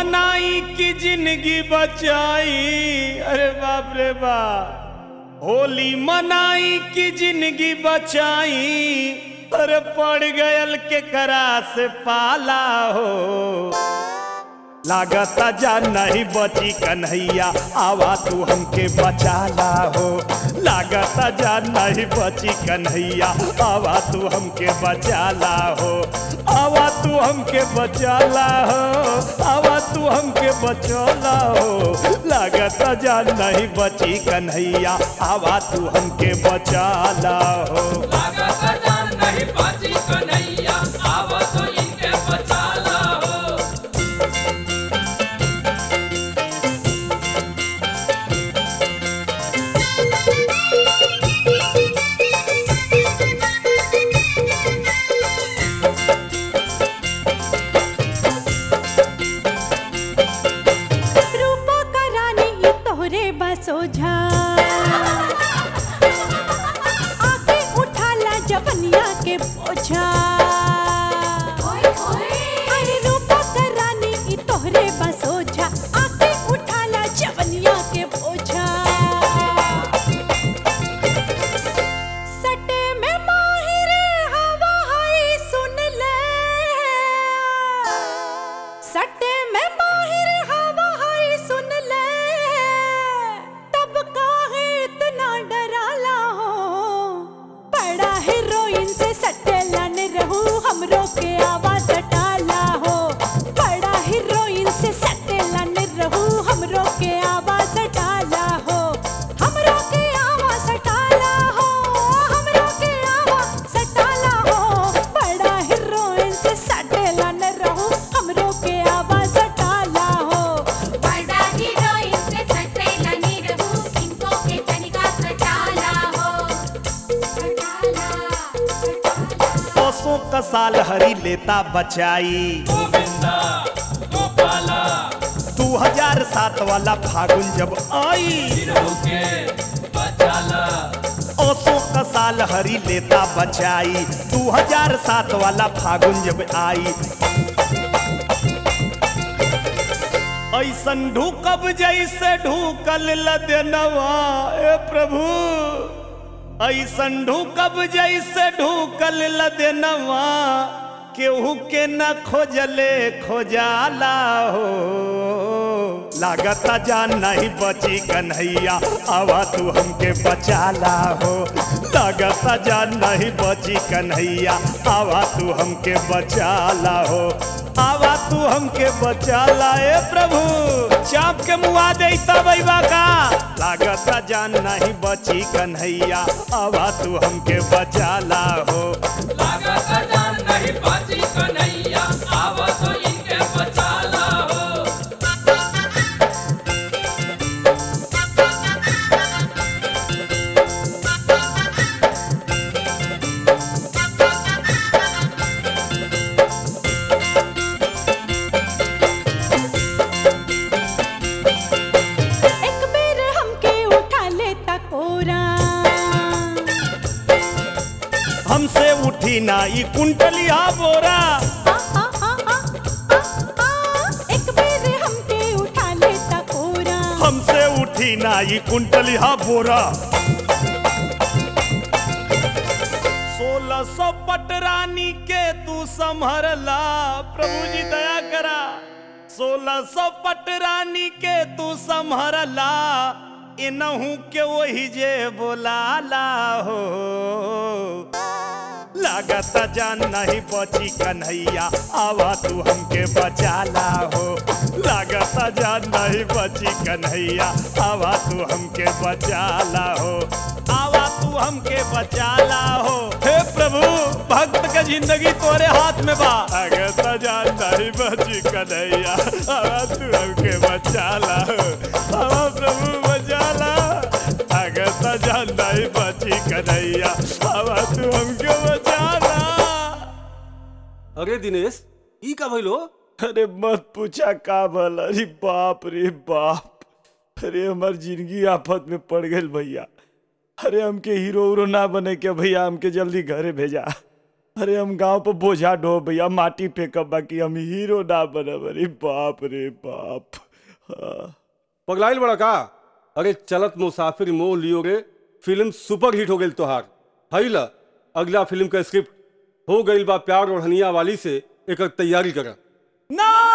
मनाई की जिंदगी बचाई। अरे बाप रे बाप, होली मनाई की जिंदगी बचाई। अरे पड़ गयल के करा से पाला हो, लागता जा नहीं बची कन्हैया, आवा तू हमके बचाला हो। लागता जा नहीं बची कन्हैया, आवा तू हमके बचाला हो। आवा तू हमके बचाला हो, आवा तू हमके बचाला हो। लागता जा नहीं बची कन्हैया, आवा तू हमके बचाला हो। लागता जा नहीं बची कन्हैया, आवा तू इनके बचाला हो। सोझा आके उठाला जवनिया के बोझा। अरे रूपा का रानी ई तोहरे बसोझा, आके उठाला जवनिया के बोझा। सटे में माहिर हवा है सुन ले, सटे में माहिर हवा है सुन ले। हमरो के आवाज टाला हो, बड़ा हीरोइन से सटेलन रहू। हमरो के आवाज टाला हो, हमरो के आवाज टाला हो, हमरो के आवाज टाला हो। बड़ा हीरोइन से सटेलन रहू, हमरो के आवाज टाला हो। बड़ा हीरोइन से सटेलन रहू, इनको के तनिका सटाला हो। सटाला सटाला ओसों का साल हरी लेता बचाई। गोविंदा गोपाला 2007 वाला फागुन जब आई, हीरो के बचाला। ओसों का साल हरी लेता बचाई। 2007 वाला फागुन जब आई, ऐसन ढूकब जैसे ढूकल लदनवा। ए प्रभु, ऐसन ढूकब जैसे ढूकल लदनवा। केहू के न खोजले खोजाला हो, लागता जान नहीं बची कन्हैया, आवा तू हमके बचाला हो। लागता जान नहीं बची कन्हैया, आवा तू हमके बचाला हो। आवा तू हमके बचाला ए प्रभु, चाप के मुआ दे तबैबा का। लागता जान नहीं बची कन्हैया, आवा तू हमके बचाला हो। लागता जा नहीं बची कन्हैया, आवा तू इनके बचाला हो। एक बेर हमके उठा लेता कोरा, हमसे उठी ना ई कुंटलिया बोरा। एक बेर हमके उठा लेता कोरा, हमसे उठी ना ई कुंटलिया बोरा। 1600 पटरानी के तू संभरला, प्रभु जी दया करा। 1600 पटरानी के तू संभरला, इनहू के वही जे बोलाला हो। लागता जान नहीं बची कन्हैया, आवा तू हमके बचाला हो। लागता जान नहीं बची कन्हैया, आवा तू हमके बचाला हो। आवा तू हमके बचाला हो। हे प्रभु, भक्त के जिंदगी तोरे हाथ में बा। लागता जान नहीं बची कन्हैया, आवा तू हमके बचाला हो। आवा प्रभु बचाला। लागता जान नहीं बची कन्हैया, आवा तू हमके बचाला। अरे दिनेश, ई का भइलो? अरे मत पूछा का भल। अरे बाप रे बाप, अरे हमार जिंदगी आफत में पड़ गई भैया। अरे हमके हीरो उरो ना बने के भैया, हमके जल्दी घरे भेजा। अरे हम गांव पर बोझा ढो भैया माटी फेंकब बाकी हम हीरो ना बनब। अरे बाप रे बाप। हाँ। पगलाइल बड़ा का? अरे चलत मुसाफिर मोह लियो रे, फिल्म सुपर हिट हो गई तोहार। हई ला अगला फिल्म का स्क्रिप्ट हो गई बा प्यार और हनिया वाली से, एक तैयारी करा। ना